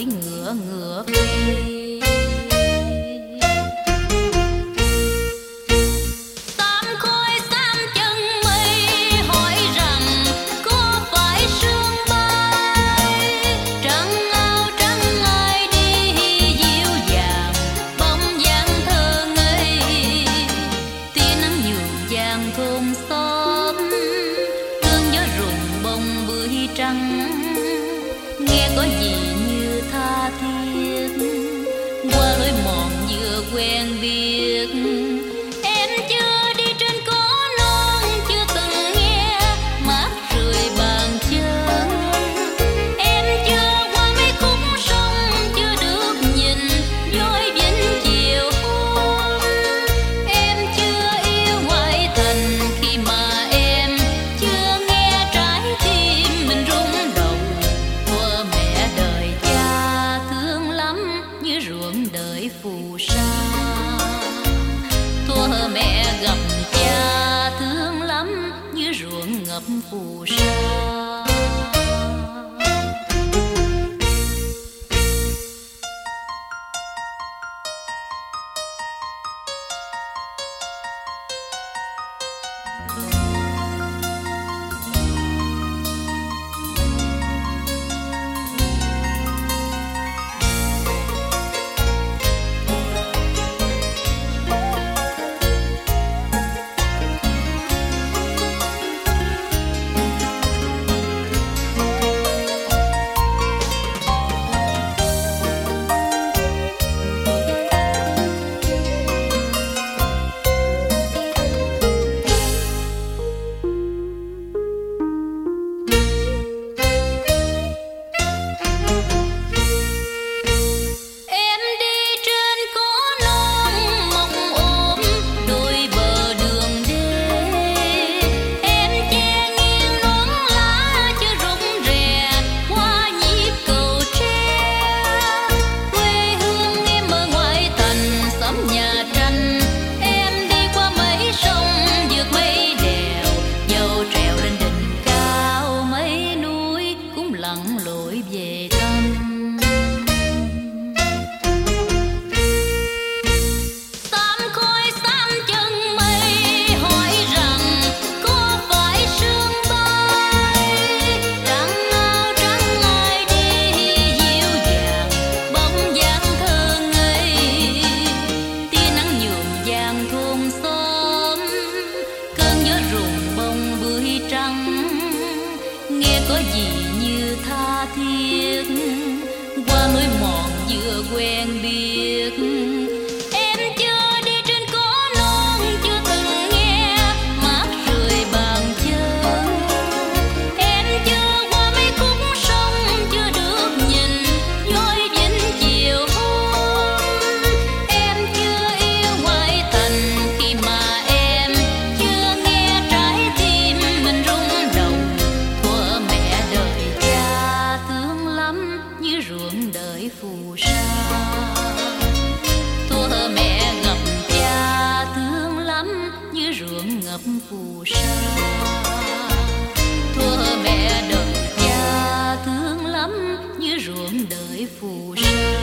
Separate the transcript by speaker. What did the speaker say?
Speaker 1: cưỡi ngựa ngựa về.
Speaker 2: Nghe có gì như tha thiết qua lối mòn vừa quen biết. Em chưa đi trên cỏ non, chưa từng nghe mát rượi bàn chân. Em chưa qua mấy khúc sông, chưa được nhìn dối vĩnh chiều hôm. Em chưa yêu ngoại thành khi mà em chưa nghe trái tim mình rung động. Thuở mẹ đời cha thương lắm như ruộng đời phù sa. Thuở mẹ gặp cha thương lắm như ruộng ngập phù sa. Lội về thăm tám khói xám chân mây, hỏi rằng có phải sương bay. Trăng áo trắng ai đi dịu dàng, bóng dáng thơ ngây. Tia nắng nhuộm vàng thôn xóm, cơn gió rụng bông bưởi trắng. Nghe có gì như tha thiết qua lối mòn vừa quen biết. Em chưa đi trên cỏ non, chưa từng nghe mát rượi bàn chân. Em chưa qua mấy khúc sông, chưa được nhìn dối vĩnh chiều hôm. Em chưa yêu ngoại thành khi mà em chưa nghe trái tim mình rung động. Thuở mẹ đời cha thương lắm như ruộng đời phù sa. Thuở mẹ gặp cha thương lắm như ruộng ngập phù sa. Thuở mẹ đời cha thương lắm như ruộng đời phù sa.